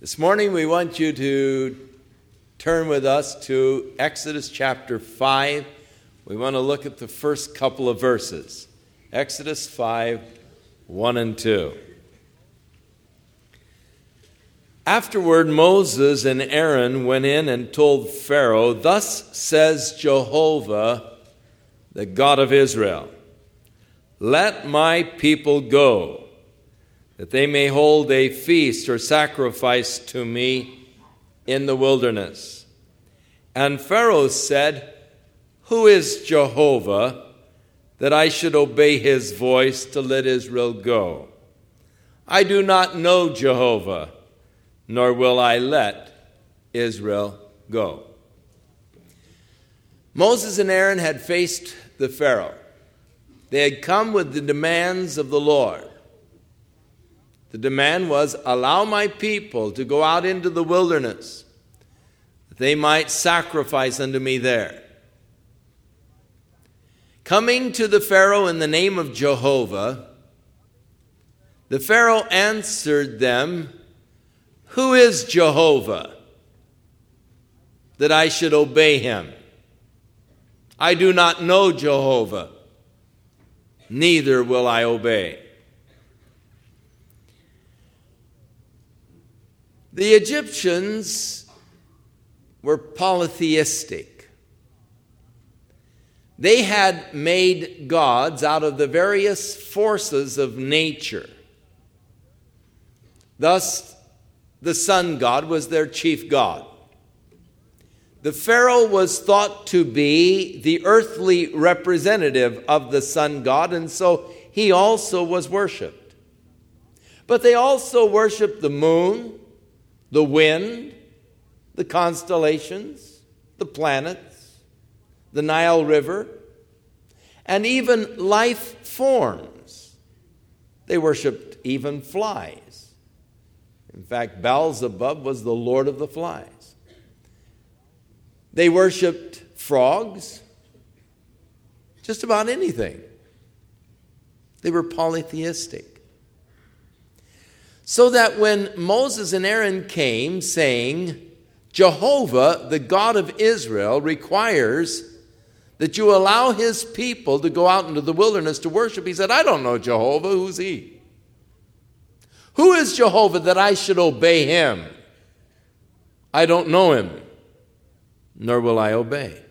This morning we want you to turn with us to Exodus chapter 5. We want to look at the first couple of verses. Exodus 5, 1 and 2. Afterward, Moses and Aaron went in and told Pharaoh, "Thus says Jehovah, the God of Israel, let my people go, that they may hold a feast or sacrifice to me in the wilderness." And Pharaoh said, "Who is Jehovah, that I should obey his voice to let Israel go? I do not know Jehovah, nor will I let Israel go." Moses and Aaron had faced the Pharaoh. They had come with the demands of the Lord. The demand was, allow my people to go out into the wilderness, that they might sacrifice unto me there. Coming to the Pharaoh in the name of Jehovah, the Pharaoh answered them, "Who is Jehovah, that I should obey him? I do not know Jehovah, neither will I obey." The Egyptians were polytheistic. They had made gods out of the various forces of nature. Thus, the sun god was their chief god. The Pharaoh was thought to be the earthly representative of the sun god, and so he also was worshipped. But they also worshipped the moon, the wind, the constellations, the planets, the Nile River, and even life forms. They worshipped even flies. In fact, Beelzebub was the lord of the flies. They worshipped frogs, just about anything. They were polytheistic. So that when Moses and Aaron came saying, Jehovah, the God of Israel, requires that you allow his people to go out into the wilderness to worship, he said, I don't know Jehovah. Who's he? Who is Jehovah that I should obey him? I don't know him, nor will I obey.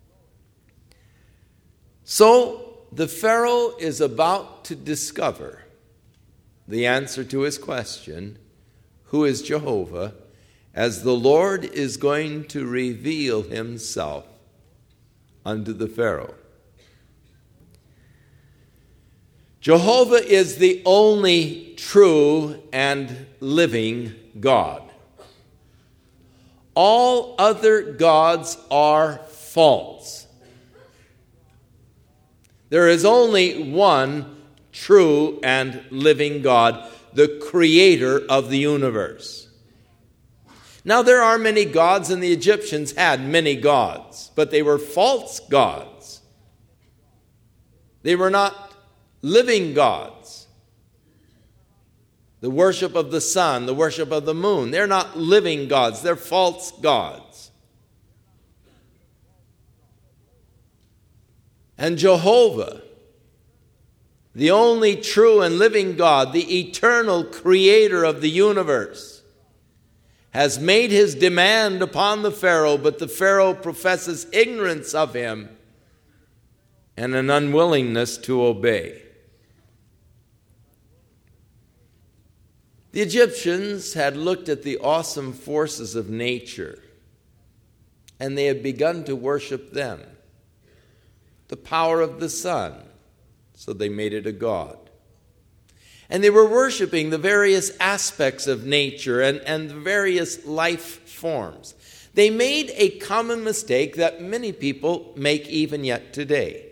So the Pharaoh is about to discover the answer to his question, who is Jehovah, as the Lord is going to reveal himself unto the Pharaoh. Jehovah is the only true and living God. All other gods are false. There is only one true and living God, the creator of the universe. Now, there are many gods, and the Egyptians had many gods, but they were false gods. They were not living gods. The worship of the sun, the worship of the moon, they're not living gods, they're false gods. And Jehovah, the only true and living God, the eternal creator of the universe, has made his demand upon the Pharaoh, but the Pharaoh professes ignorance of him and an unwillingness to obey. The Egyptians had looked at the awesome forces of nature, and they had begun to worship them. The power of the sun, so they made it a god. And they were worshiping the various aspects of nature and the various life forms. They made a common mistake that many people make even yet today.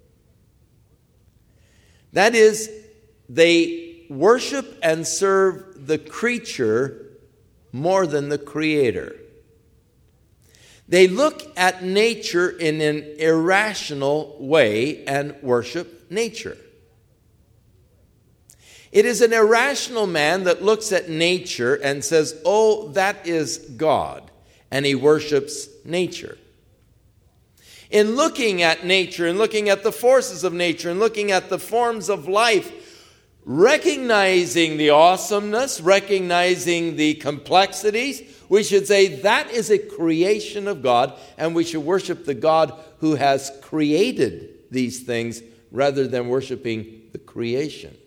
That is, they worship and serve the creature more than the creator. They look at nature in an irrational way and worship nature. It is an irrational man that looks at nature and says, oh, that is God, and he worships nature. In looking at nature and looking at the forces of nature and looking at the forms of life, recognizing the awesomeness, recognizing the complexities, we should say that is a creation of God, and we should worship the God who has created these things rather than worshiping the creation.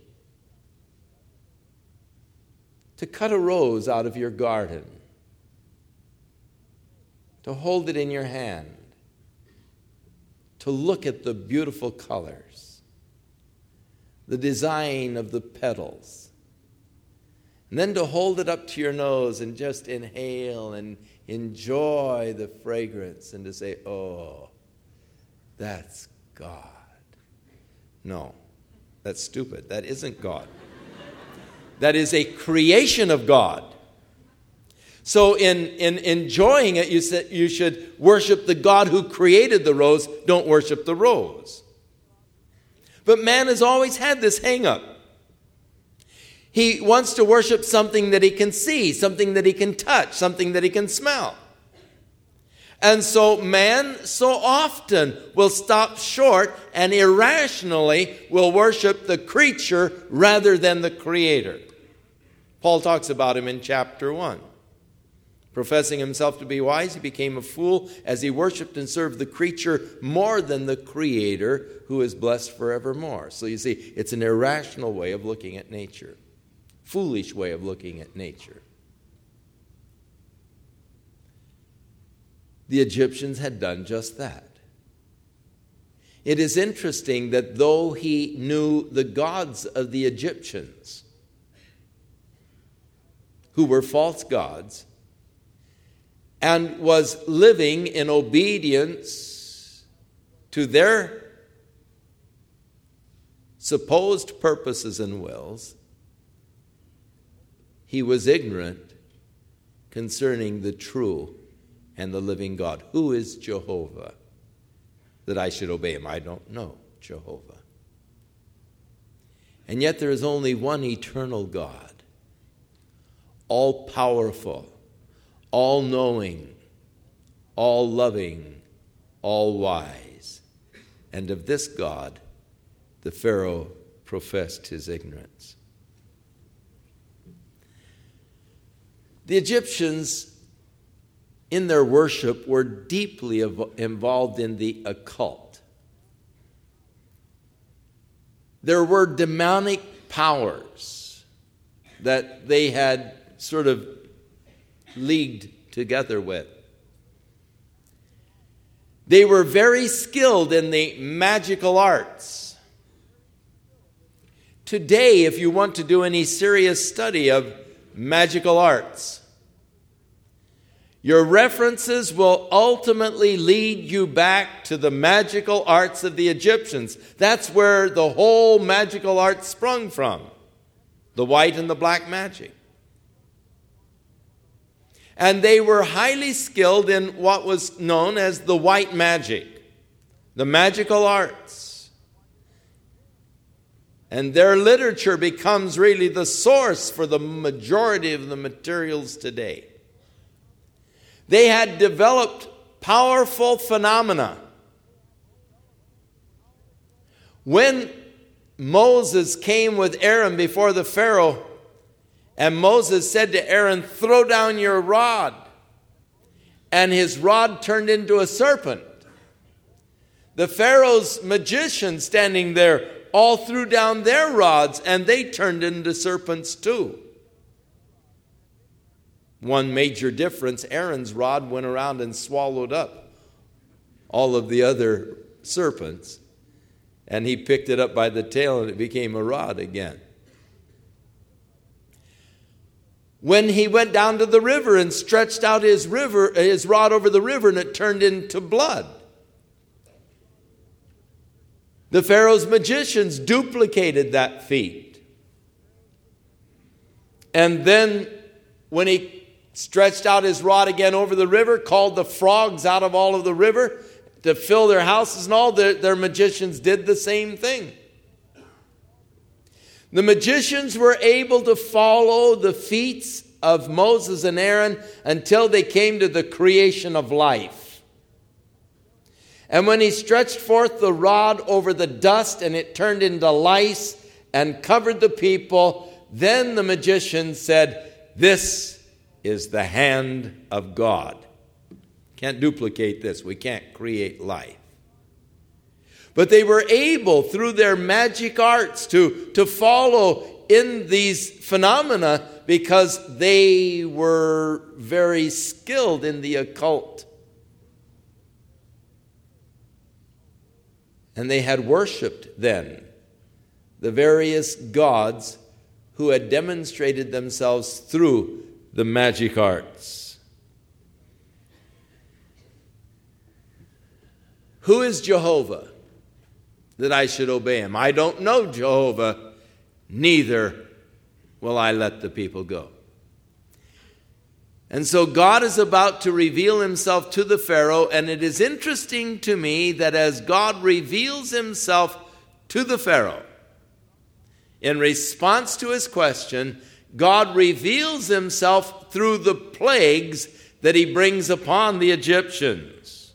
To cut a rose out of your garden, to hold it in your hand, to look at the beautiful colors, the design of the petals, and then to hold it up to your nose and just inhale and enjoy the fragrance and to say, oh, that's God. No, that's stupid. That isn't God. That is a creation of God. So in enjoying it, you should worship the God who created the rose. Don't worship the rose. But man has always had this hang-up. He wants to worship something that he can see, something that he can touch, something that he can smell. And so man so often will stop short and irrationally will worship the creature rather than the creator. Paul talks about him in chapter 1. Professing himself to be wise, he became a fool as he worshiped and served the creature more than the Creator, who is blessed forevermore. So you see, it's an irrational way of looking at nature. Foolish way of looking at nature. The Egyptians had done just that. It is interesting that though he knew the gods of the Egyptians, who were false gods, and was living in obedience to their supposed purposes and wills, he was ignorant concerning the true and the living God. Who is Jehovah that I should obey him? I don't know Jehovah. And yet there is only one eternal God, all-powerful, all-knowing, all-loving, all-wise. And of this God, the Pharaoh professed his ignorance. The Egyptians, in their worship, were deeply involved in the occult. There were demonic powers that they had sort of leagued together with. They were very skilled in the magical arts. Today, if you want to do any serious study of magical arts, your references will ultimately lead you back to the magical arts of the Egyptians. That's where the whole magical art sprung from, the white and the black magic. And they were highly skilled in what was known as the white magic, the magical arts. And their literature becomes really the source for the majority of the materials today. They had developed powerful phenomena. When Moses came with Aaron before the Pharaoh, and Moses said to Aaron, "Throw down your rod," and his rod turned into a serpent. The Pharaoh's magicians standing there all threw down their rods, and they turned into serpents too. One major difference, Aaron's rod went around and swallowed up all of the other serpents, and he picked it up by the tail and it became a rod again. When he went down to the river and stretched out his rod over the river, and it turned into blood. The Pharaoh's magicians duplicated that feat. And then when he stretched out his rod again over the river, called the frogs out of all of the river to fill their houses and all, their magicians did the same thing. The magicians were able to follow the feats of Moses and Aaron until they came to the creation of life. And when he stretched forth the rod over the dust and it turned into lice and covered the people, then the magicians said, "This is the hand of God." Can't duplicate this. We can't create life. But they were able, through their magic arts, to follow in these phenomena because they were very skilled in the occult. And they had worshipped then the various gods who had demonstrated themselves through the magic arts. Who is Jehovah that I should obey him? I don't know Jehovah, neither will I let the people go. And so God is about to reveal himself to the Pharaoh, and it is interesting to me that as God reveals himself to the Pharaoh, in response to his question, God reveals himself through the plagues that he brings upon the Egyptians.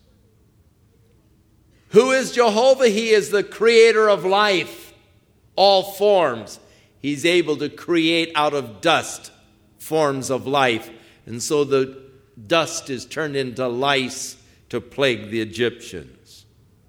Who is Jehovah? He is the creator of life, all forms. He's able to create out of dust forms of life. And so the dust is turned into lice to plague the Egyptians.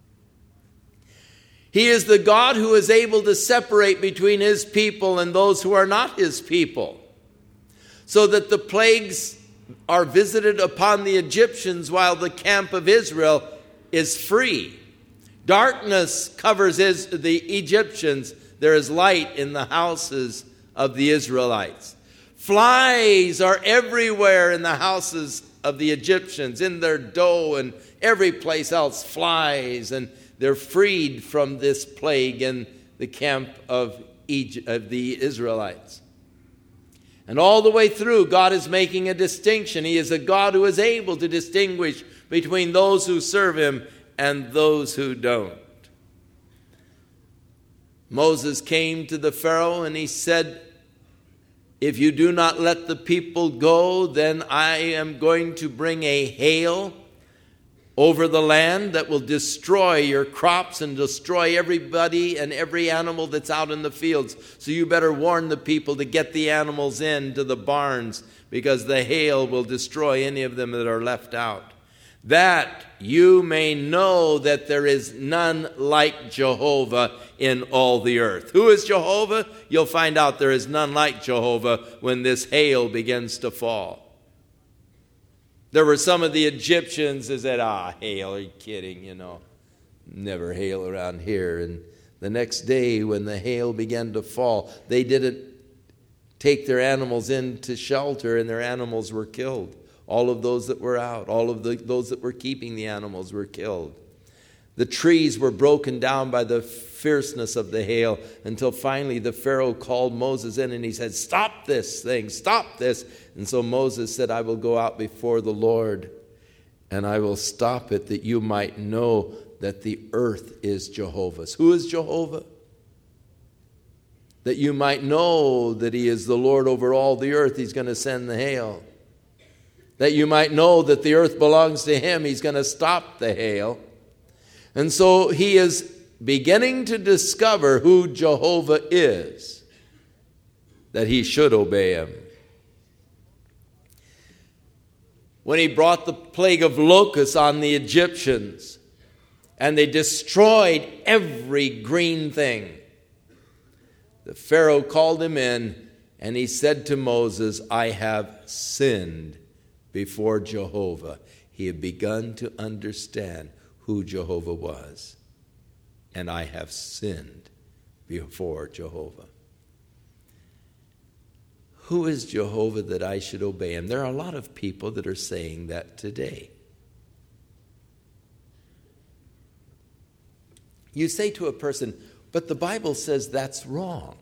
He is the God who is able to separate between his people and those who are not his people, so that the plagues are visited upon the Egyptians while the camp of Israel is free. Darkness covers the Egyptians. There is light in the houses of the Israelites. Flies are everywhere in the houses of the Egyptians, in their dough and every place else, flies, and they're freed from this plague in the camp of the Israelites. And all the way through, God is making a distinction. He is a God who is able to distinguish between those who serve him and those who don't. Moses came to the Pharaoh and he said, "If you do not let the people go, then I am going to bring a hail over the land that will destroy your crops and destroy everybody and every animal that's out in the fields. So you better warn the people to get the animals into the barns, because the hail will destroy any of them that are left out. That you may know that there is none like Jehovah in all the earth." Who is Jehovah? You'll find out there is none like Jehovah when this hail begins to fall. There were some of the Egyptians that said, hail, are you kidding? Never hail around here. And the next day when the hail began to fall, they didn't take their animals into shelter, and their animals were killed. All of those that were out, all of those that were keeping the animals were killed. The trees were broken down by the fierceness of the hail, until finally the Pharaoh called Moses in and he said, "Stop this thing, stop this." And so Moses said, "I will go out before the Lord and I will stop it, that you might know that the earth is Jehovah's." Who is Jehovah? That you might know that he is the Lord over all the earth. He's going to send the hail. That you might know that the earth belongs to him. He's going to stop the hail. And so he is beginning to discover who Jehovah is, that he should obey him. When he brought the plague of locusts on the Egyptians, and they destroyed every green thing, the Pharaoh called him in, and he said to Moses, "I have sinned before Jehovah." He had begun to understand who Jehovah was. "And I have sinned before Jehovah." Who is Jehovah that I should obey him? There are a lot of people that are saying that today. You say to a person, "But the Bible says that's wrong."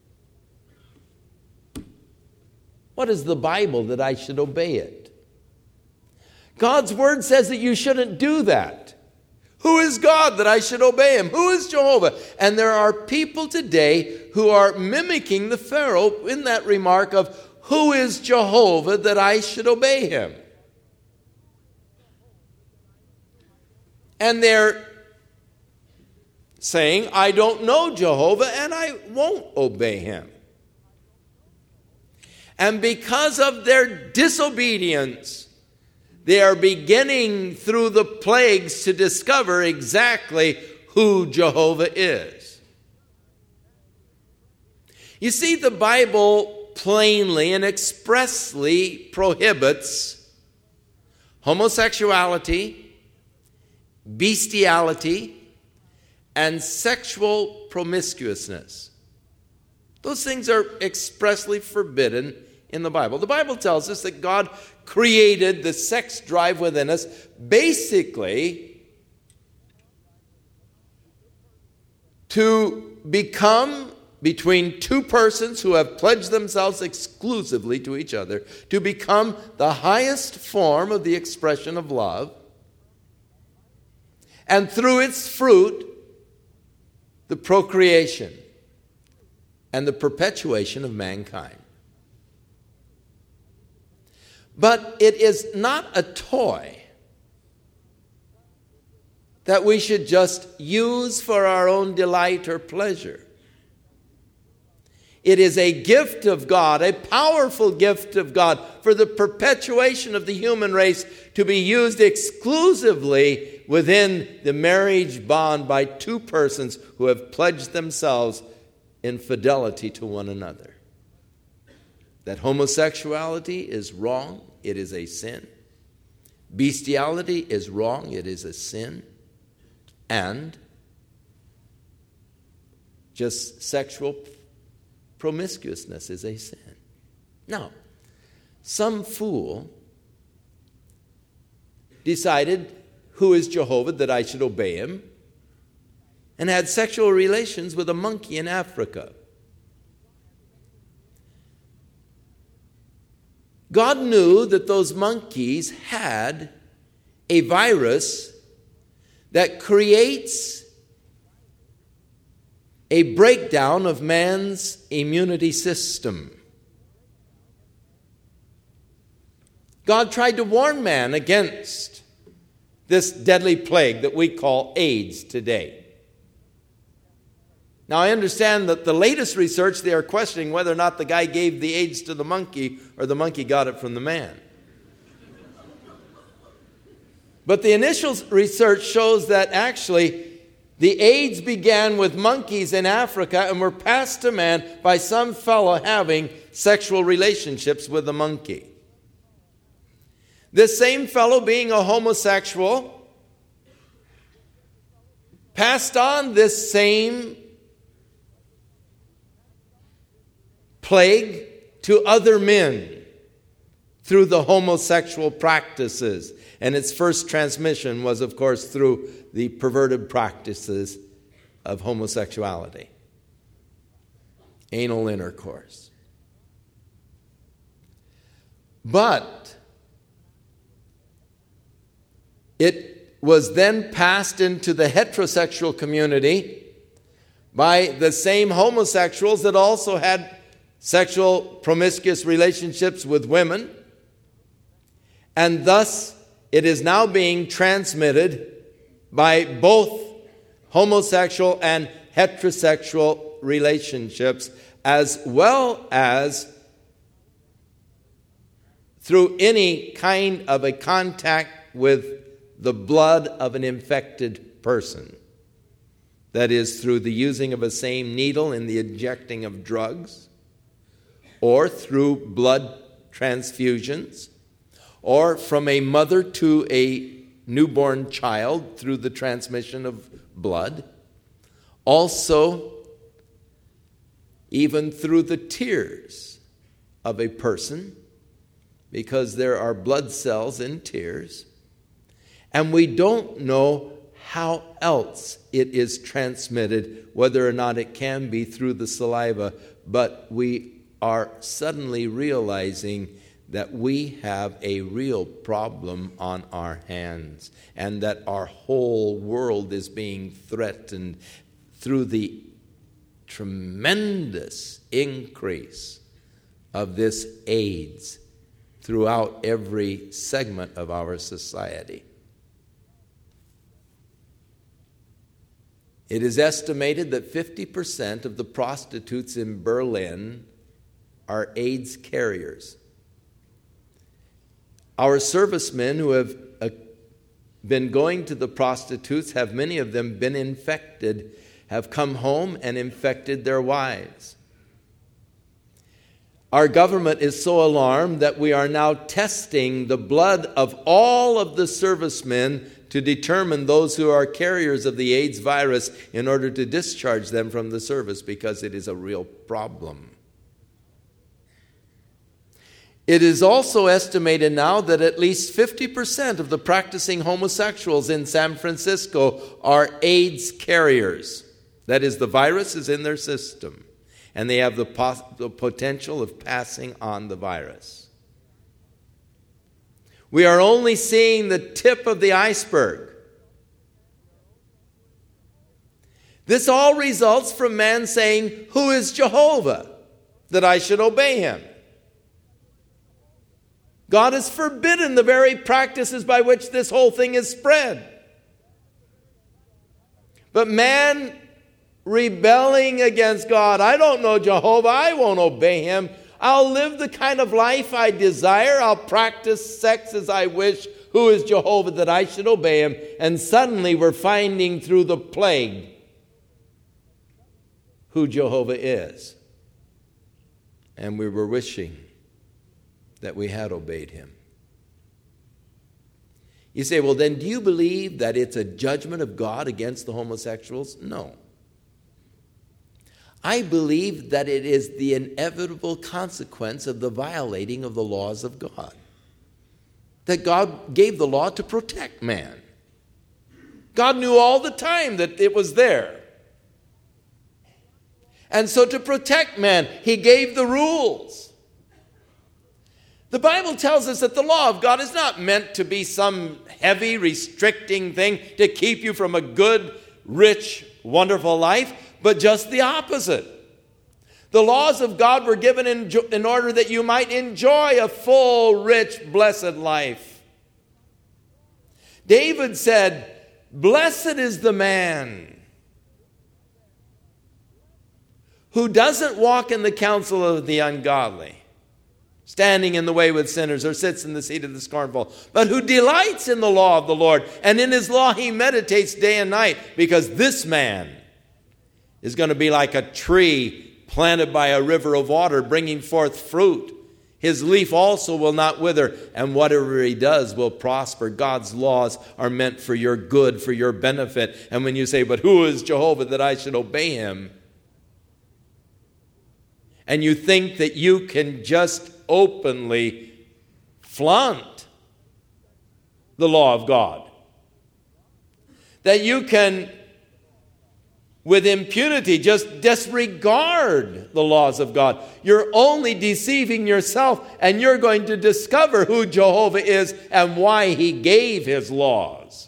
What is the Bible that I should obey it? God's word says that you shouldn't do that. Who is God that I should obey him? Who is Jehovah? And there are people today who are mimicking the Pharaoh in that remark of, who is Jehovah that I should obey him? And they're saying, I don't know Jehovah and I won't obey him. And because of their disobedience, they are beginning through the plagues to discover exactly who Jehovah is. You see, the Bible plainly and expressly prohibits homosexuality, bestiality, and sexual promiscuousness. Those things are expressly forbidden in the Bible. The Bible tells us that God created the sex drive within us basically to become, between two persons who have pledged themselves exclusively to each other, to become the highest form of the expression of love, and through its fruit, the procreation and the perpetuation of mankind. But it is not a toy that we should just use for our own delight or pleasure. It is a gift of God, a powerful gift of God for the perpetuation of the human race, to be used exclusively within the marriage bond by two persons who have pledged themselves in fidelity to one another. That homosexuality is wrong, it is a sin. Bestiality is wrong, it is a sin. And just sexual promiscuousness is a sin. Now, some fool decided, who is Jehovah that I should obey him, and had sexual relations with a monkey in Africa. God knew that those monkeys had a virus that creates a breakdown of man's immunity system. God tried to warn man against this deadly plague that we call AIDS today. Now, I understand that the latest research, they are questioning whether or not the guy gave the AIDS to the monkey or the monkey got it from the man. But the initial research shows that actually the AIDS began with monkeys in Africa and were passed to man by some fellow having sexual relationships with a monkey. This same fellow, being a homosexual, passed on this same plague to other men through the homosexual practices. And its first transmission was, of course, through the perverted practices of homosexuality, anal intercourse. But it was then passed into the heterosexual community by the same homosexuals that also had sexual promiscuous relationships with women, and thus it is now being transmitted by both homosexual and heterosexual relationships, as well as through any kind of a contact with the blood of an infected person. That is, through the using of a same needle in the injecting of drugs, or through blood transfusions, or from a mother to a newborn child through the transmission of blood. Also, even through the tears of a person, because there are blood cells in tears. And we don't know how else it is transmitted, whether or not it can be through the saliva, but we are suddenly realizing that we have a real problem on our hands and that our whole world is being threatened through the tremendous increase of this AIDS throughout every segment of our society. It is estimated that 50% of the prostitutes in Berlin are AIDS carriers. Our servicemen who have been going to the prostitutes have many of them been infected, have come home and infected their wives. Our government is so alarmed that we are now testing the blood of all of the servicemen to determine those who are carriers of the AIDS virus in order to discharge them from the service because it is a real problem. It is also estimated now that at least 50% of the practicing homosexuals in San Francisco are AIDS carriers. That is, the virus is in their system, and they have the potential of passing on the virus. We are only seeing the tip of the iceberg. This all results from man saying, "Who is Jehovah, that I should obey him?" God has forbidden the very practices by which this whole thing is spread. But man rebelling against God, "I don't know Jehovah, I won't obey him. I'll live the kind of life I desire. I'll practice sex as I wish. Who is Jehovah that I should obey him?" And suddenly we're finding through the plague who Jehovah is. And we were wishing that we had obeyed him. You say, well, then do you believe that it's a judgment of God against the homosexuals? No. I believe that it is the inevitable consequence of the violating of the laws of God. That God gave the law to protect man. God knew all the time that it was there. And so to protect man, he gave the rules. The Bible tells us that the law of God is not meant to be some heavy, restricting thing to keep you from a good, rich, wonderful life, but just the opposite. The laws of God were given in order that you might enjoy a full, rich, blessed life. David said, "Blessed is the man who doesn't walk in the counsel of the ungodly, standing in the way with sinners, or sits in the seat of the scornful, but who delights in the law of the Lord, and in his law he meditates day and night," because this man is going to be like a tree planted by a river of water, bringing forth fruit. His leaf also will not wither, and whatever he does will prosper. God's laws are meant for your good, for your benefit. And when you say, "But who is Jehovah that I should obey him?" and you think that you can just openly flaunt the law of God, that you can with impunity just disregard the laws of God, you're only deceiving yourself, and you're going to discover who Jehovah is and why he gave his laws.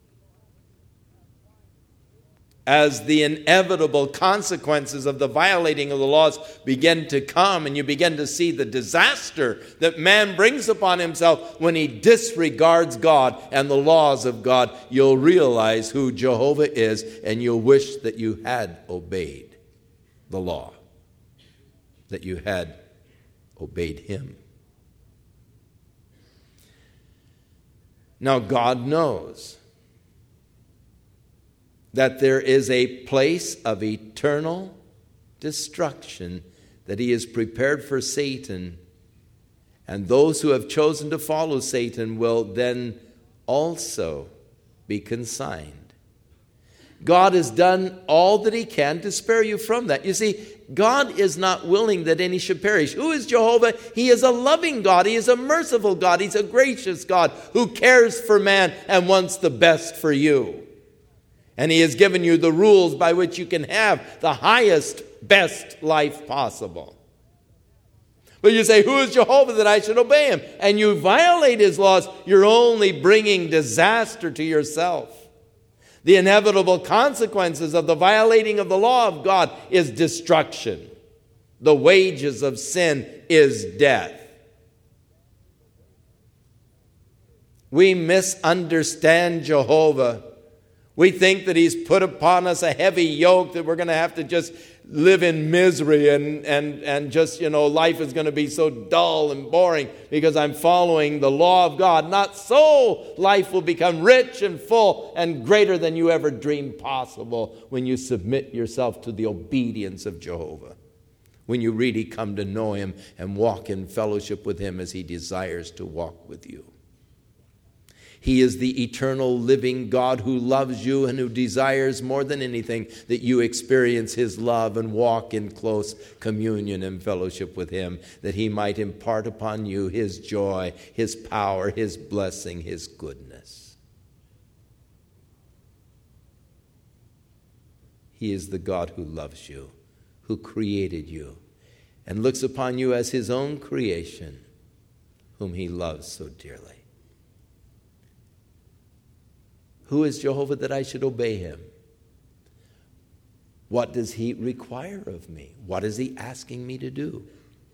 As the inevitable consequences of the violating of the laws begin to come, and you begin to see the disaster that man brings upon himself when he disregards God and the laws of God, you'll realize who Jehovah is, and you'll wish that you had obeyed the law, that you had obeyed him. Now, God knows that there is a place of eternal destruction that he has prepared for Satan, and those who have chosen to follow Satan will then also be consigned. God has done all that he can to spare you from that. You see, God is not willing that any should perish. Who is Jehovah? He is a loving God. He is a merciful God. He's a gracious God who cares for man and wants the best for you. And he has given you the rules by which you can have the highest, best life possible. But you say, who is Jehovah that I should obey him? And you violate his laws, you're only bringing disaster to yourself. The inevitable consequences of the violating of the law of God is destruction. The wages of sin is death. We misunderstand Jehovah. We think that he's put upon us a heavy yoke, that we're going to have to just live in misery and just, life is going to be so dull and boring because I'm following the law of God. Not so. Life will become rich and full and greater than you ever dreamed possible when you submit yourself to the obedience of Jehovah. When you really come to know him and walk in fellowship with him as he desires to walk with you. He is the eternal living God who loves you and who desires more than anything that you experience his love and walk in close communion and fellowship with him, that he might impart upon you his joy, his power, his blessing, his goodness. He is the God who loves you, who created you, and looks upon you as his own creation, whom he loves so dearly. Who is Jehovah that I should obey him? What does he require of me? What is he asking me to do?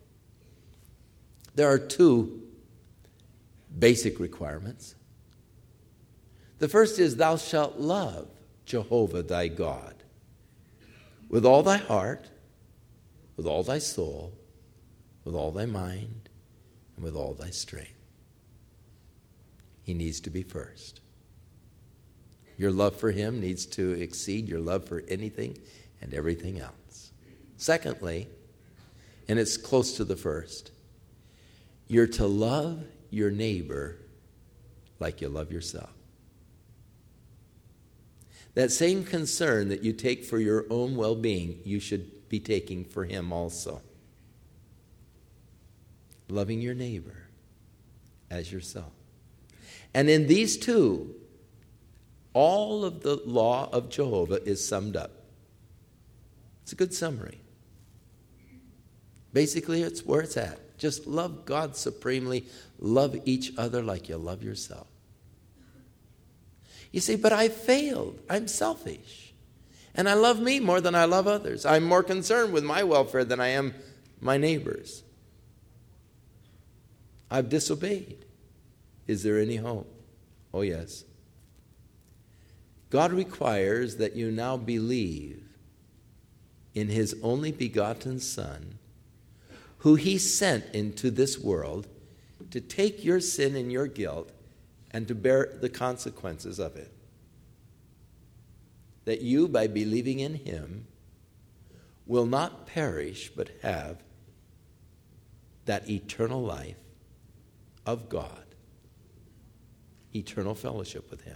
There are two basic requirements. The first is, thou shalt love Jehovah thy God with all thy heart, with all thy soul, with all thy mind, and with all thy strength. He needs to be first. Your love for him needs to exceed your love for anything and everything else. Secondly, and it's close to the first, you're to love your neighbor like you love yourself. That same concern that you take for your own well-being, you should be taking for him also. Loving your neighbor as yourself. And in these two, all of the law of Jehovah is summed up. It's a good summary. Basically, it's where it's at. Just love God supremely. Love each other like you love yourself. You say, but I failed. I'm selfish. And I love me more than I love others. I'm more concerned with my welfare than I am my neighbor's. I've disobeyed. Is there any hope? Oh, yes. God requires that you now believe in his only begotten Son, who he sent into this world to take your sin and your guilt and to bear the consequences of it. That you, by believing in him, will not perish but have that eternal life of God, eternal fellowship with him.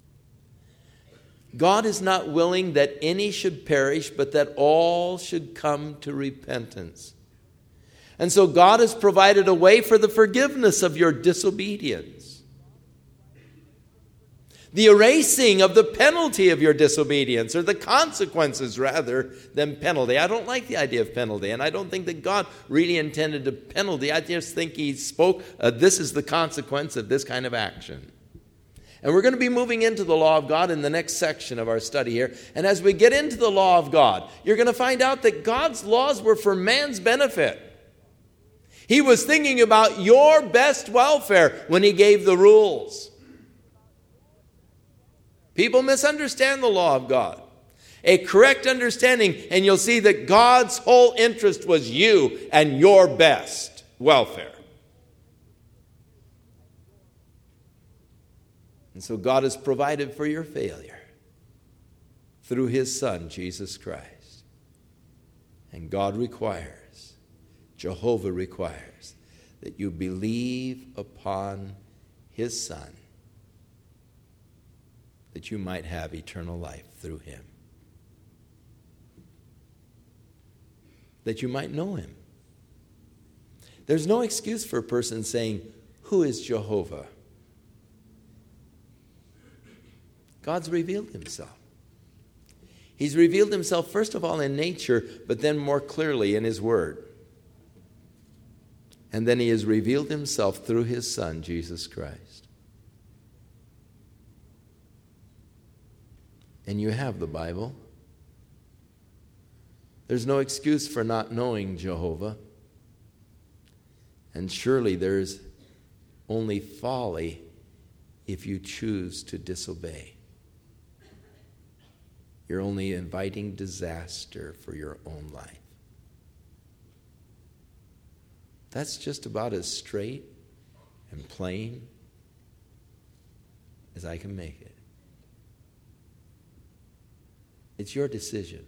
God is not willing that any should perish, but that all should come to repentance. And so God has provided a way for the forgiveness of your disobedience. The erasing of the penalty of your disobedience, or the consequences rather than penalty. I don't like the idea of penalty, and I don't think that God really intended a penalty. I just think he spoke, this is the consequence of this kind of action. And we're going to be moving into the law of God in the next section of our study here. And as we get into the law of God, you're going to find out that God's laws were for man's benefit. He was thinking about your best welfare when he gave the rules. People misunderstand the law of God. A correct understanding, and you'll see that God's whole interest was you and your best welfare. And so God has provided for your failure through his Son, Jesus Christ. And God requires, Jehovah requires, that you believe upon his Son, that you might have eternal life through him. That you might know him. There's no excuse for a person saying, who is Jehovah? God's revealed himself. He's revealed himself first of all in nature, but then more clearly in his word. And then he has revealed himself through his Son, Jesus Christ. And you have the Bible. There's no excuse for not knowing Jehovah. And surely there's only folly if you choose to disobey. You're only inviting disaster for your own life. That's just about as straight and plain as I can make it. It's your decision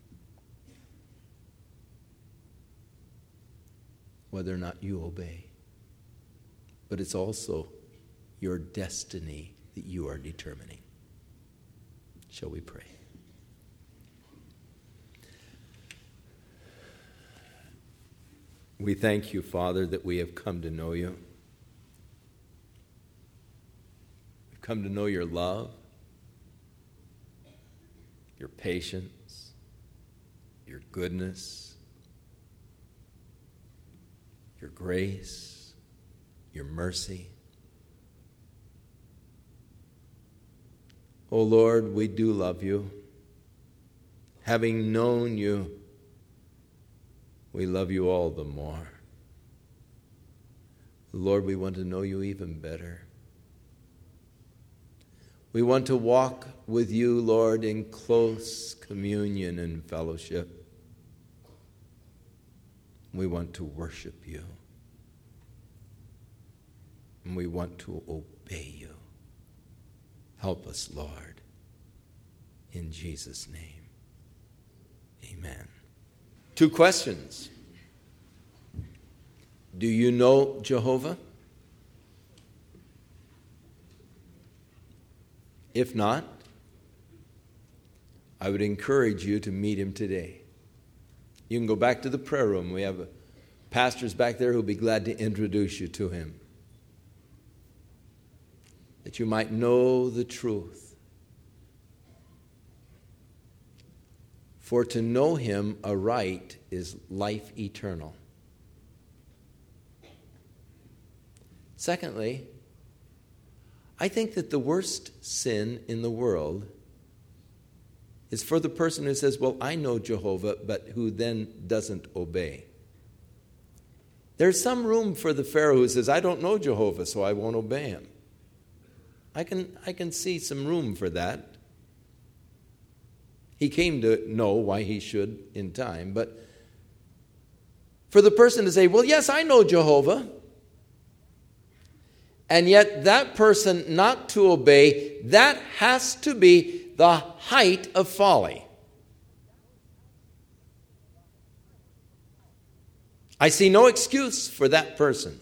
whether or not you obey. But it's also your destiny that you are determining. Shall we pray? We thank you, Father, that we have come to know you. We've come to know your love, your patience, your goodness, your grace, your mercy. Oh Lord, we do love you. Having known you, we love you all the more. Lord, we want to know you even better. We want to walk with you, Lord, in close communion and fellowship. We want to worship you. And we want to obey you. Help us, Lord. In Jesus' name, amen. 2 questions. Do you know Jehovah? If not, I would encourage you to meet him today. You can go back to the prayer room. We have pastors back there who will be glad to introduce you to him, that you might know the truth. For to know him aright is life eternal. Secondly, I think that the worst sin in the world is for the person who says, well, I know Jehovah, but who then doesn't obey. There's some room for the Pharaoh who says, I don't know Jehovah, so I won't obey him. I can see some room for that. He came to know why he should in time. But for the person to say, well, yes, I know Jehovah, and yet that person not to obey, that has to be the height of folly. I see no excuse for that person.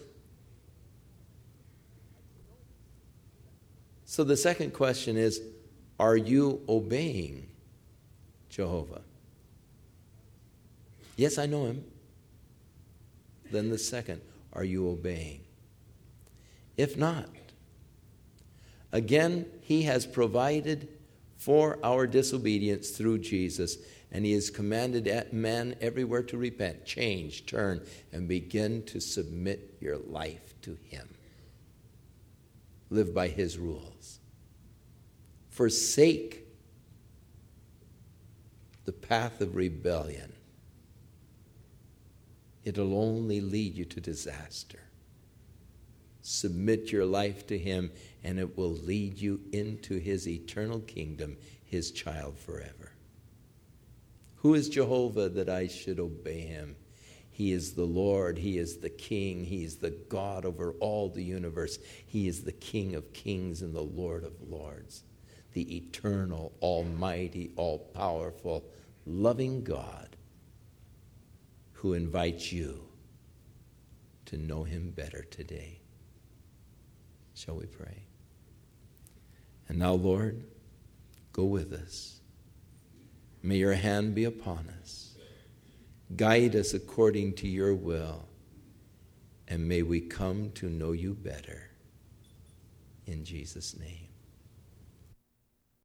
So the second question is, are you obeying Jehovah? Yes, I know him. Then the second, are you obeying? If not, again, he has provided for our disobedience through Jesus, and he has commanded men everywhere to repent, change, turn, and begin to submit your life to him. Live by his rules. Forsake the path of rebellion. It'll only lead you to disaster. Submit your life to him, and it will lead you into his eternal kingdom, his child forever. Who is Jehovah that I should obey him? He is the Lord. He is the King. He is the God over all the universe. He is the King of kings and the Lord of lords. The eternal, almighty, all-powerful, loving God who invites you to know him better today. Shall we pray? And now, Lord, go with us. May your hand be upon us. Guide us according to your will, and may we come to know you better. In Jesus' name.